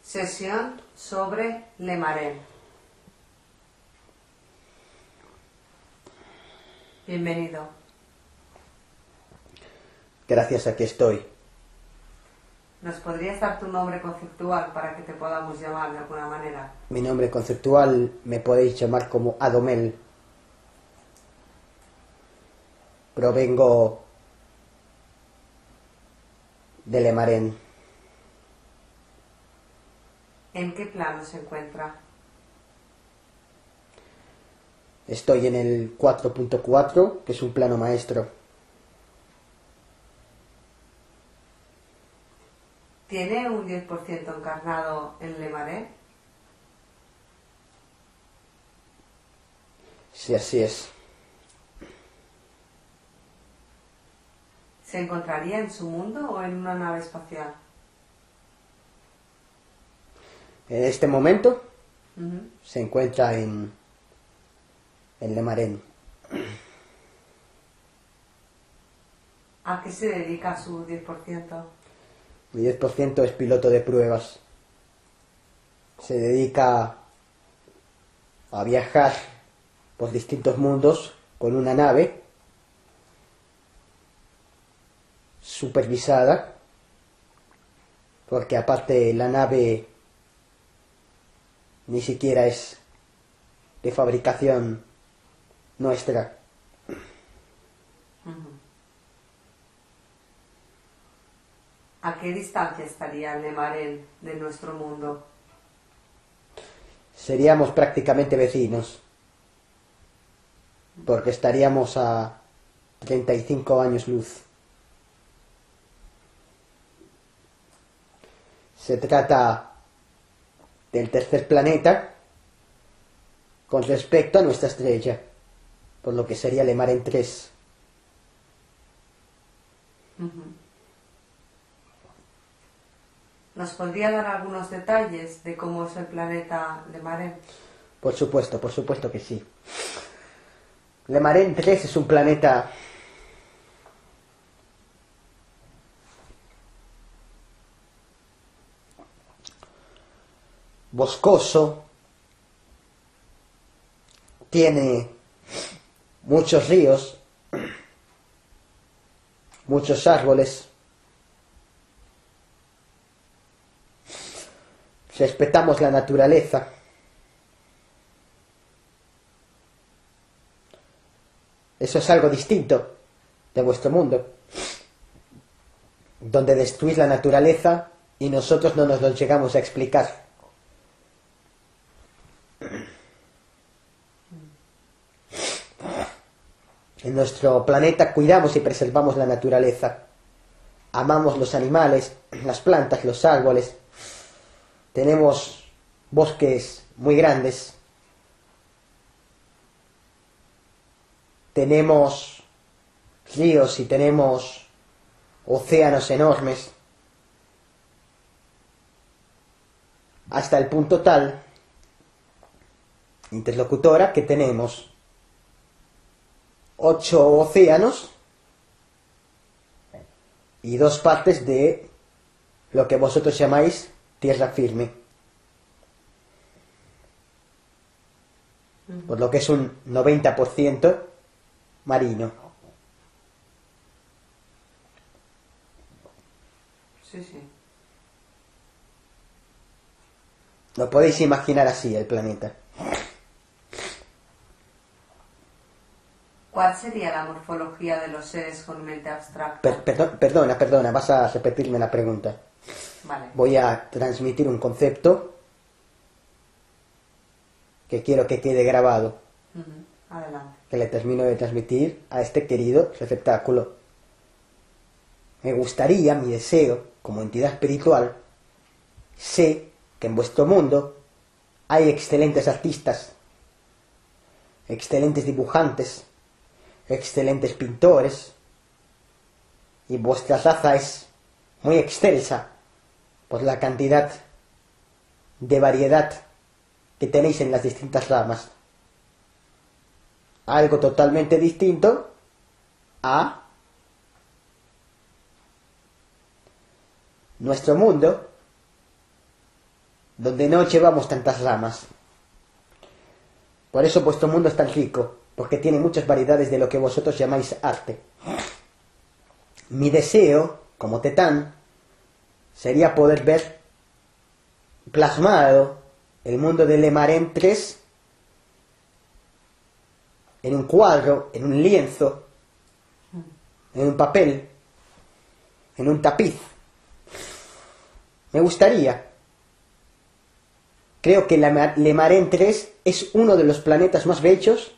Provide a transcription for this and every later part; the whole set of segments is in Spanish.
Sesión sobre Le Marais. Bienvenido. Gracias, aquí estoy. ¿Nos podrías dar tu nombre conceptual para que te podamos llamar de alguna manera? Mi nombre conceptual me podéis llamar como Adomel. Provengo de Le Marais. ¿En qué plano se encuentra? Estoy en el 4.4, que es un plano maestro. ¿Tiene un 10% encarnado en Le Marais? Sí, así es. ¿Se encontraría en su mundo o en una nave espacial? En este momento Ujú. se encuentra en Le Marais. ¿A qué se dedica su 10%? Mi 10% es piloto de pruebas. Se dedica a viajar por distintos mundos con una nave supervisada, porque aparte la nave ni siquiera es de fabricación nuestra. Ujú. ¿A qué distancia estaría Le Marais de nuestro mundo? Seríamos prácticamente vecinos, porque estaríamos a 35 años luz. Se trata del tercer planeta con respecto a nuestra estrella, por lo que sería Le Marais 3. Ujú. ¿Nos podría dar algunos detalles de cómo es el planeta Le Marais? Por supuesto que sí. Le Marais 3 es un planeta boscoso, tiene muchos ríos, muchos árboles. Respetamos la naturaleza. Eso es algo distinto de vuestro mundo, donde destruís la naturaleza y nosotros no nos lo llegamos a explicar. En nuestro planeta cuidamos y preservamos la naturaleza. Amamos los animales, las plantas, los árboles. Tenemos bosques muy grandes. Tenemos ríos y tenemos océanos enormes. Hasta el punto tal, interlocutora, que tenemos 8 océanos y 2 partes de lo que vosotros llamáis tierra firme. Por lo que es un 90% marino. Sí, sí. Lo podéis imaginar así el planeta. ¿Cuál sería la morfología de los seres con mente abstracta? Perdona, vas a repetirme la pregunta. Vale. Voy a transmitir un concepto que quiero que quede grabado, Ujú. Adelante. que le termino de transmitir a este querido receptáculo. Me gustaría, mi deseo, como entidad espiritual, sé que en vuestro mundo hay excelentes artistas, excelentes dibujantes, excelentes pintores, y vuestra raza es muy excelsa por la cantidad de variedad que tenéis en las distintas ramas. Algo totalmente distinto a nuestro mundo, donde no llevamos tantas ramas. Por eso vuestro mundo es tan rico, porque tiene muchas variedades de lo que vosotros llamáis arte. Mi deseo, como Tetán, sería poder ver plasmado el mundo de Lemaren 3 en un cuadro, en un lienzo, en un papel, en un tapiz. Me gustaría. Creo que Lemaren 3 es uno de los planetas más bellos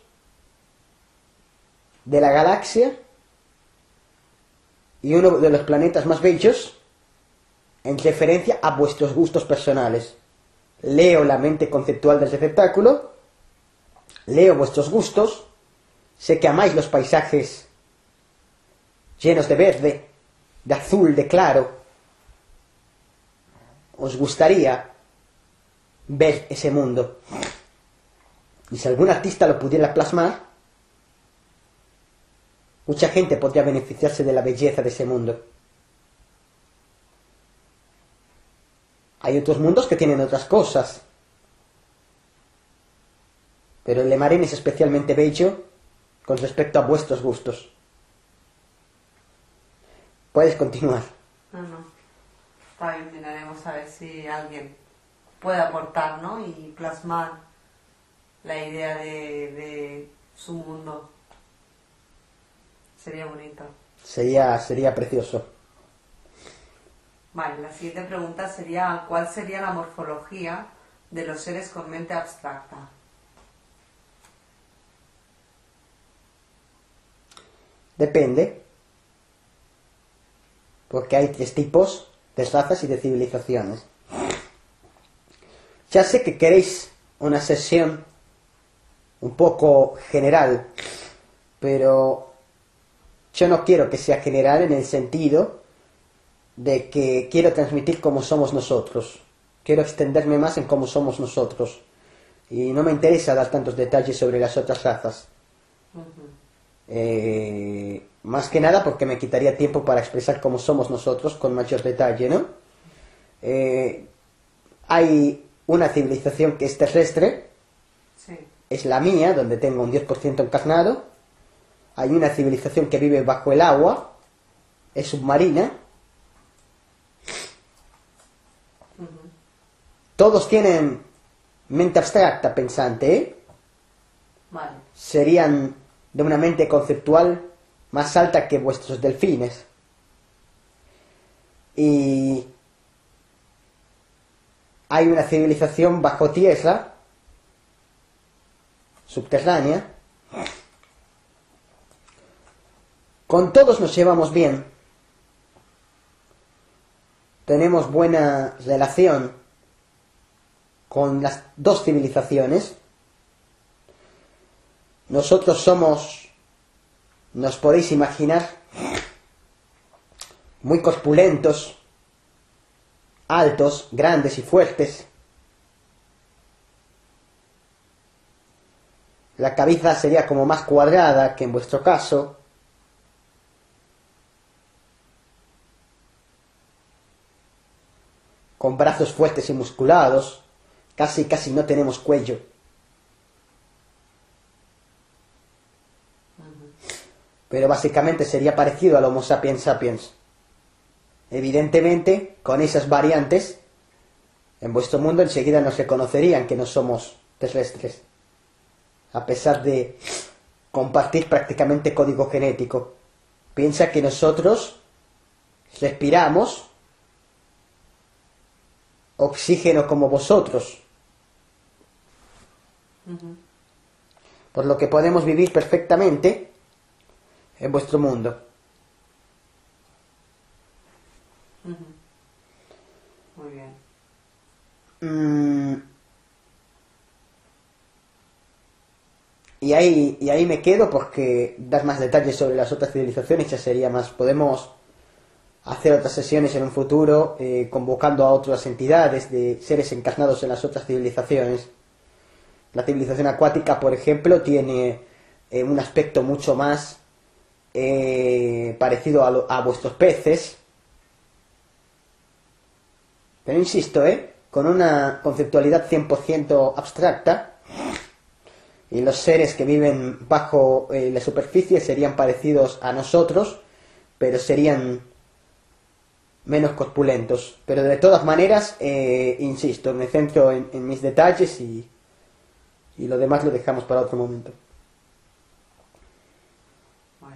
de la galaxia y uno de los planetas más bellos en referencia a vuestros gustos personales. Leo la mente conceptual del receptáculo, leo vuestros gustos, sé que amáis los paisajes llenos de verde, de azul, de claro. Os gustaría ver ese mundo. Y si algún artista lo pudiera plasmar, mucha gente podría beneficiarse de la belleza de ese mundo. Hay otros mundos que tienen otras cosas, pero el Lemaren es especialmente bello con respecto a vuestros gustos. Puedes continuar. No. Está bien, miraremos a ver si alguien puede aportar, ¿no? Y plasmar la idea de su mundo. Sería bonito. Sería precioso. Vale, la siguiente pregunta sería: ¿cuál sería la morfología de los seres con mente abstracta? Depende, porque hay 3 tipos de razas y de civilizaciones. Ya sé que queréis una sesión un poco general, pero yo no quiero que sea general en el sentido de que quiero transmitir cómo somos nosotros. Quiero extenderme más en cómo somos nosotros. Y no me interesa dar tantos detalles sobre las otras razas. Más que nada porque me quitaría tiempo para expresar cómo somos nosotros con mayor detalle, ¿no? Hay una civilización que es terrestre, Sí. es la mía, donde tengo un 10% encarnado. Hay una civilización que vive bajo el agua, es submarina. Todos tienen mente abstracta, pensante, ¿eh? Vale. Serían de una mente conceptual más alta que vuestros delfines. Y hay una civilización bajo tierra, subterránea. Con todos nos llevamos bien. Tenemos buena relación con las 2 civilizaciones. Nosotros somos, nos podéis imaginar, muy corpulentos, altos, grandes y fuertes. La cabeza sería como más cuadrada que en vuestro caso. Con brazos fuertes y musculados. Casi no tenemos cuello. Pero básicamente sería parecido al Homo sapiens sapiens. Evidentemente, con esas variantes, en vuestro mundo enseguida nos reconocerían que no somos terrestres, a pesar de compartir prácticamente código genético. Piensa que nosotros respiramos oxígeno como vosotros, por lo que podemos vivir perfectamente en vuestro mundo. Muy bien. Y ahí me quedo, porque dar más detalles sobre las otras civilizaciones ya sería más. Podemos hacer otras sesiones en un futuro, convocando a otras entidades de seres encarnados en las otras civilizaciones. La civilización acuática, por ejemplo, tiene un aspecto mucho más parecido a vuestros peces. Pero insisto, con una conceptualidad 100% abstracta, y los seres que viven bajo la superficie serían parecidos a nosotros, pero serían menos corpulentos. Pero de todas maneras, insisto, me centro en mis detalles y lo demás lo dejamos para otro momento. Bueno.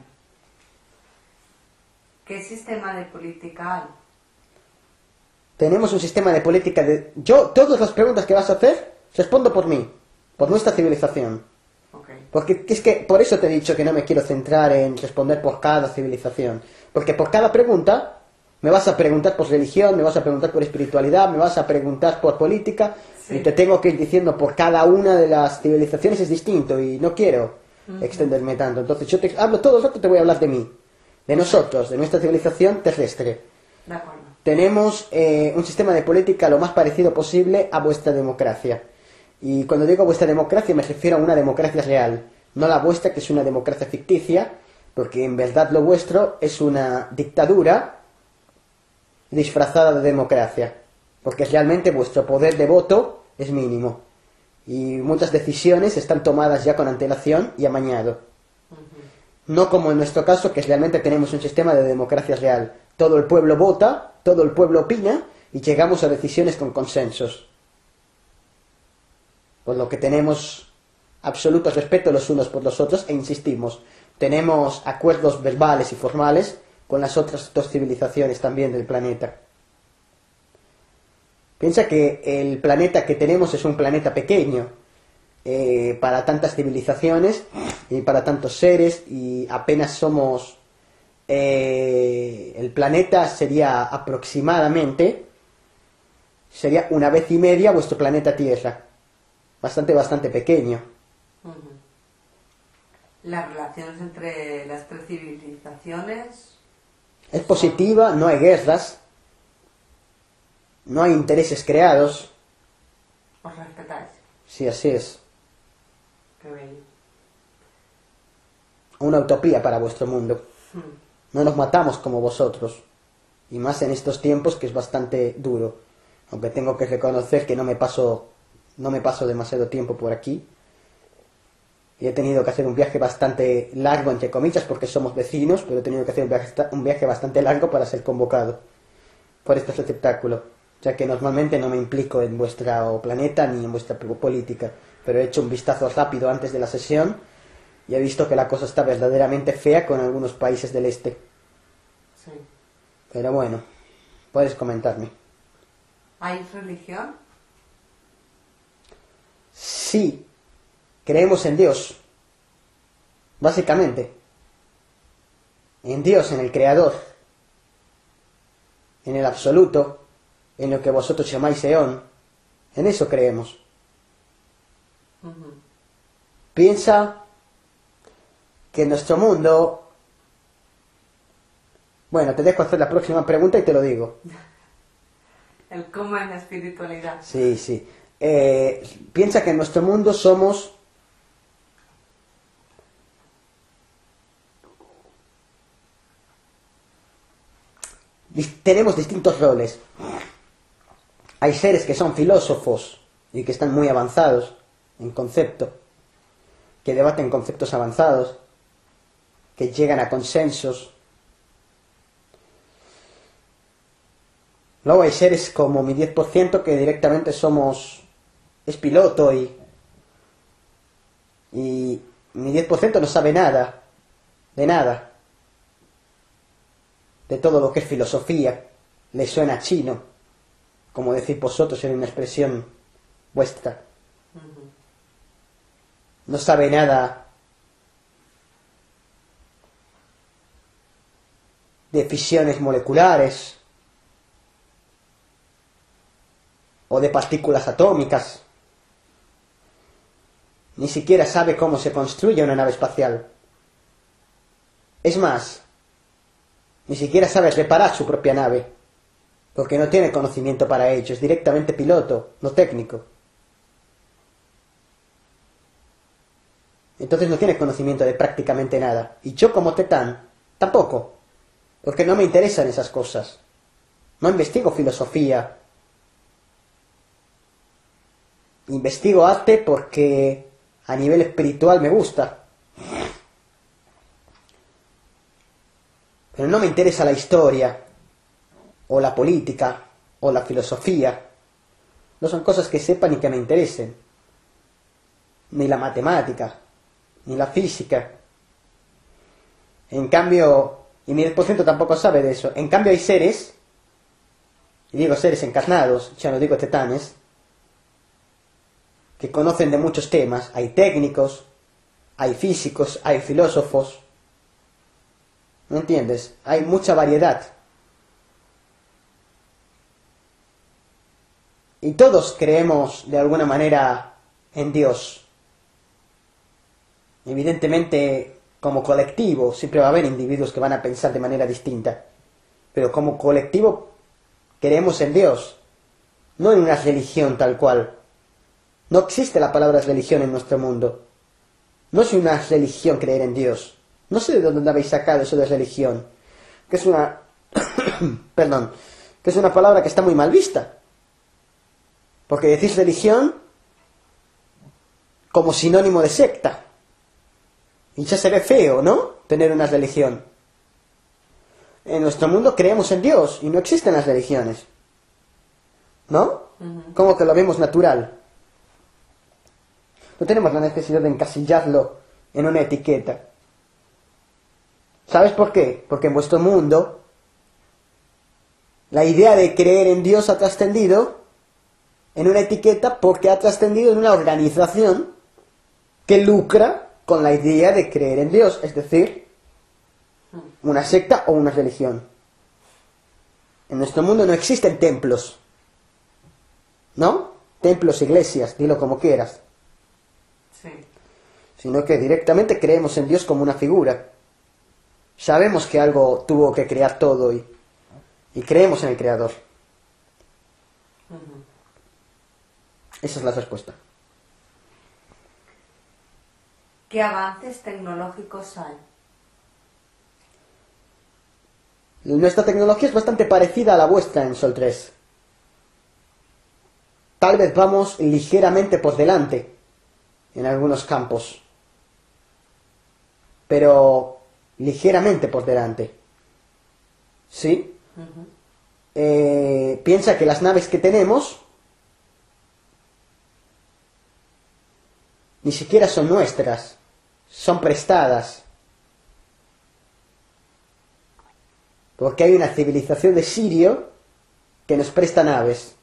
¿Qué sistema de política hay? Tenemos un sistema de política de... Yo, todas las preguntas que vas a hacer, respondo por mí, por nuestra civilización. Okay. Porque es que por eso te he dicho que no me quiero centrar en responder por cada civilización. Porque por cada pregunta me vas a preguntar por religión, me vas a preguntar por espiritualidad, me vas a preguntar por política, sí. Y te tengo que ir diciendo por cada una de las civilizaciones es distinto y no quiero extenderme tanto. Entonces yo te hablo todo el rato, te voy a hablar de mí, de nosotros, de nuestra civilización terrestre. De acuerdo. Tenemos un sistema de política lo más parecido posible a vuestra democracia. Y cuando digo vuestra democracia me refiero a una democracia real, no la vuestra, que es una democracia ficticia, porque en verdad lo vuestro es una dictadura disfrazada de democracia, porque realmente vuestro poder de voto es mínimo y muchas decisiones están tomadas ya con antelación y amañado. No como en nuestro caso, que realmente tenemos un sistema de democracia real. Todo el pueblo vota, todo el pueblo opina y llegamos a decisiones con consensos. Por lo que tenemos absoluto respeto los unos por los otros e insistimos, tenemos acuerdos verbales y formales con las otras dos civilizaciones también del planeta. Piensa que el planeta que tenemos es un planeta pequeño para tantas civilizaciones y para tantos seres, y apenas somos... el planeta sería aproximadamente, sería una vez y media vuestro planeta Tierra. Bastante pequeño. Las relaciones entre las tres civilizaciones... Es positiva, no hay guerras, no hay intereses creados. ¿Os respetáis? Sí, así es. Qué bello. Una utopía para vuestro mundo. No nos matamos como vosotros. Y más en estos tiempos, que es bastante duro. Aunque tengo que reconocer que no me paso demasiado tiempo por aquí. Y he tenido que hacer un viaje bastante largo, entre comillas, porque somos vecinos, pero he tenido que hacer un viaje bastante largo para ser convocado por este espectáculo, ya que normalmente no me implico en vuestro planeta ni en vuestra política, pero he hecho un vistazo rápido antes de la sesión y he visto que la cosa está verdaderamente fea con algunos países del este. Sí. Pero bueno, puedes comentarme. ¿Hay religión? Sí. Creemos en Dios, básicamente, en Dios, en el Creador, en el Absoluto, en lo que vosotros llamáis Eón, en eso creemos. Piensa que en nuestro mundo... Bueno, te dejo hacer la próxima pregunta y te lo digo. El cómo es la espiritualidad. Sí. Piensa que en nuestro mundo somos... Tenemos distintos roles. Hay seres que son filósofos y que están muy avanzados en concepto, que debaten conceptos avanzados, que llegan a consensos. Luego hay seres como mi 10% que directamente es piloto y mi 10% no sabe nada, de todo lo que es filosofía, le suena chino, como decir vosotros en una expresión vuestra. No sabe nada de fisiones moleculares o de partículas atómicas. Ni siquiera sabe cómo se construye una nave espacial. Es más, ni siquiera sabe reparar su propia nave, porque no tiene conocimiento para ello, es directamente piloto, no técnico. Entonces no tiene conocimiento de prácticamente nada. Y yo como Tetán, tampoco, porque no me interesan esas cosas. No investigo filosofía, investigo arte porque a nivel espiritual me gusta. Pero no me interesa la historia, o la política, o la filosofía. No son cosas que sepa ni que me interesen. Ni la matemática, ni la física. En cambio, y mi 10% tampoco sabe de eso. En cambio hay seres, y digo seres encarnados, ya no digo tetanes, que conocen de muchos temas. Hay técnicos, hay físicos, hay filósofos. ¿No entiendes? Hay mucha variedad. Y todos creemos de alguna manera en Dios. Evidentemente, como colectivo, siempre va a haber individuos que van a pensar de manera distinta. Pero como colectivo, creemos en Dios. No en una religión tal cual. No existe la palabra religión en nuestro mundo. No es una religión creer en Dios. No sé de dónde habéis sacado eso de religión. Que es una... perdón. Que es una palabra que está muy mal vista. Porque decís religión como sinónimo de secta. Y ya se ve feo, ¿no? Tener una religión. En nuestro mundo creemos en Dios y no existen las religiones. ¿No? Como que lo vemos natural. No tenemos la necesidad de encasillarlo en una etiqueta. ¿Sabes por qué? Porque en vuestro mundo la idea de creer en Dios ha trascendido en una etiqueta porque ha trascendido en una organización que lucra con la idea de creer en Dios, es decir, una secta o una religión. En nuestro mundo no existen templos, ¿no? Templos, iglesias, dilo como quieras. Sí. Sino que directamente creemos en Dios como una figura. Sabemos que algo tuvo que crear todo y creemos en el Creador. Esa es la respuesta. ¿Qué avances tecnológicos hay? Nuestra tecnología es bastante parecida a la vuestra en Sol 3. Tal vez vamos ligeramente por delante en algunos campos. Pero ligeramente por delante. ¿Sí? Piensa que las naves que tenemos ni siquiera son nuestras, son prestadas. Porque hay una civilización de Sirio que nos presta naves.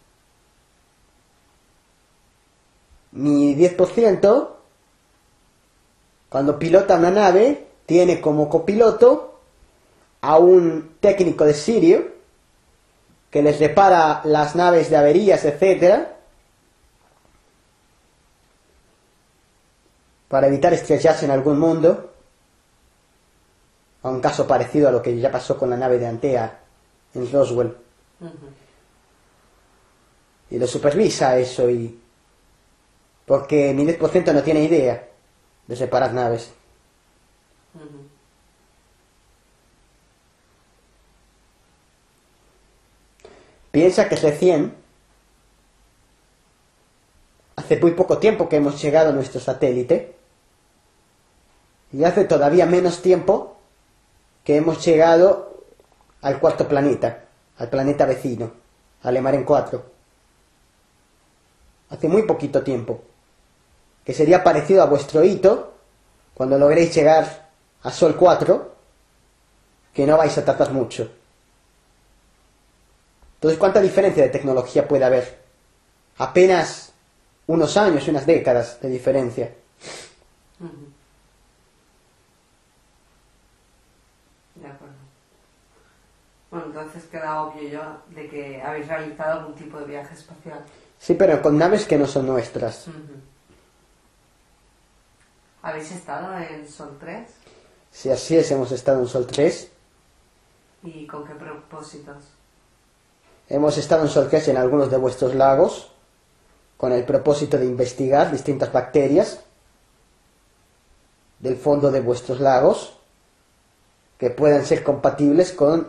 Mi 10%, cuando pilota una nave, tiene como copiloto a un técnico de Sirio que les repara las naves de averías, etcétera, para evitar estrellarse en algún mundo, a un caso parecido a lo que ya pasó con la nave de Antea en Roswell. Y lo supervisa eso, y porque mi 10% no tiene idea de separar naves. Piensa que recién, hace muy poco tiempo que hemos llegado a nuestro satélite, y hace todavía menos tiempo que hemos llegado al cuarto planeta, al planeta vecino, al Lemaren 4. Hace muy poquito tiempo, que sería parecido a vuestro hito, cuando logréis llegar a Sol 4, que no vais a tardar mucho. Entonces, ¿cuánta diferencia de tecnología puede haber? Apenas unos años, unas décadas de diferencia. De acuerdo. Bueno, entonces queda obvio ya de que habéis realizado algún tipo de viaje espacial. Sí, pero con naves que no son nuestras. ¿Habéis estado en Sol 3? Si así es, hemos estado en Sol 3. ¿Y con qué propósitos? Hemos estado en Sol 3 en algunos de vuestros lagos, con el propósito de investigar distintas bacterias del fondo de vuestros lagos que puedan ser compatibles con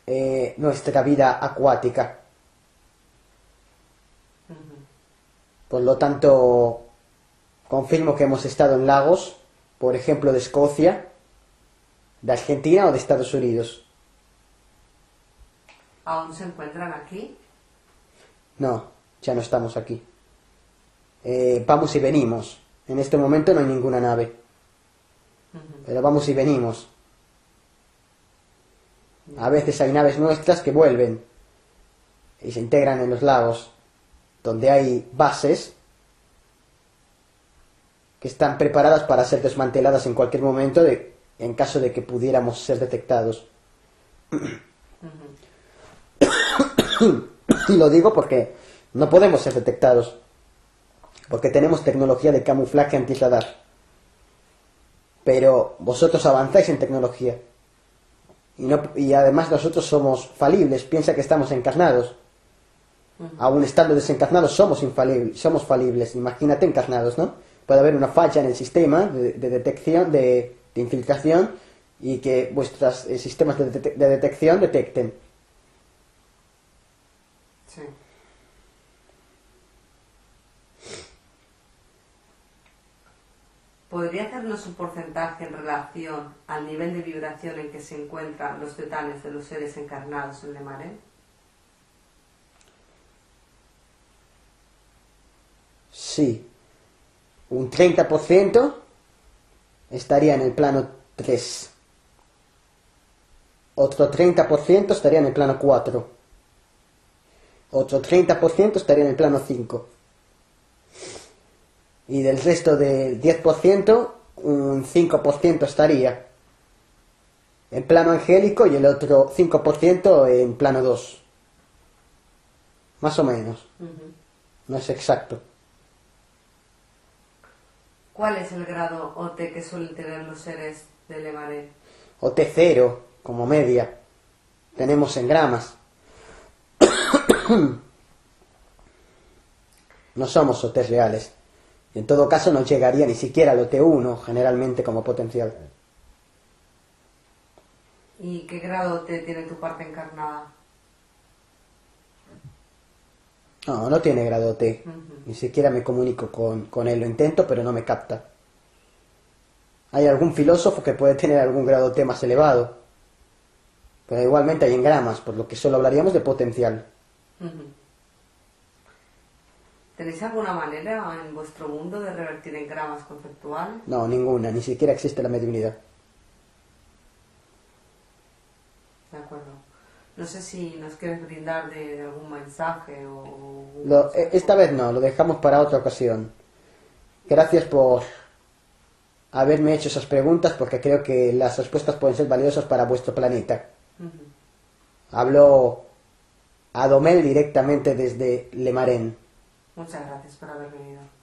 nuestra vida acuática. Por lo tanto, confirmo que hemos estado en lagos, por ejemplo, de Escocia, de Argentina o de Estados Unidos. ¿Aún se encuentran aquí? No, ya no estamos aquí. Vamos y venimos. En este momento no hay ninguna nave. Pero vamos y venimos. A veces hay naves nuestras que vuelven y se integran en los lagos, donde hay bases que están preparadas para ser desmanteladas en cualquier momento en caso de que pudiéramos ser detectados. Y lo digo porque no podemos ser detectados, porque tenemos tecnología de camuflaje antirradar. Pero vosotros avanzáis en tecnología. Y además nosotros somos falibles. Piensa que estamos encarnados. Aún estando desencarnados somos infalibles, somos falibles. Imagínate encarnados, ¿no? Puede haber una falla en el sistema de detección, de infiltración, y que vuestros sistemas de detección detecten. Sí. ¿Podría hacernos un porcentaje en relación al nivel de vibración en que se encuentran los tetanes de los seres encarnados en Lemaren? Sí. Un 30% estaría en el plano 3. Otro 30% estaría en el plano 4. Otro 30% estaría en el plano 5. Y del resto del 10%, un 5% estaría en plano angélico y el otro 5% en plano 2. Más o menos. No es exacto. ¿Cuál es el grado OT que suelen tener los seres de Lemaren? OT0, como media. Tenemos en gramas. No somos OT reales. Y en todo caso no llegaría ni siquiera al OT1, generalmente como potencial. ¿Y qué grado OT tiene tu parte encarnada? No, no tiene grado OT. Ni siquiera me comunico con él. Lo intento, pero no me capta. Hay algún filósofo que puede tener algún grado OT más elevado. Pero igualmente hay en gramas, por lo que solo hablaríamos de potencial. ¿Tenéis alguna manera en vuestro mundo de revertir en gramas conceptual? No, ninguna. Ni siquiera existe la mediunidad. De acuerdo. No sé si nos quieres brindar de algún mensaje o... Esta vez no, lo dejamos para otra ocasión. Gracias por haberme hecho esas preguntas, porque creo que las respuestas pueden ser valiosas para vuestro planeta. Hablo a Domel directamente desde Lemaren. Muchas gracias por haber venido.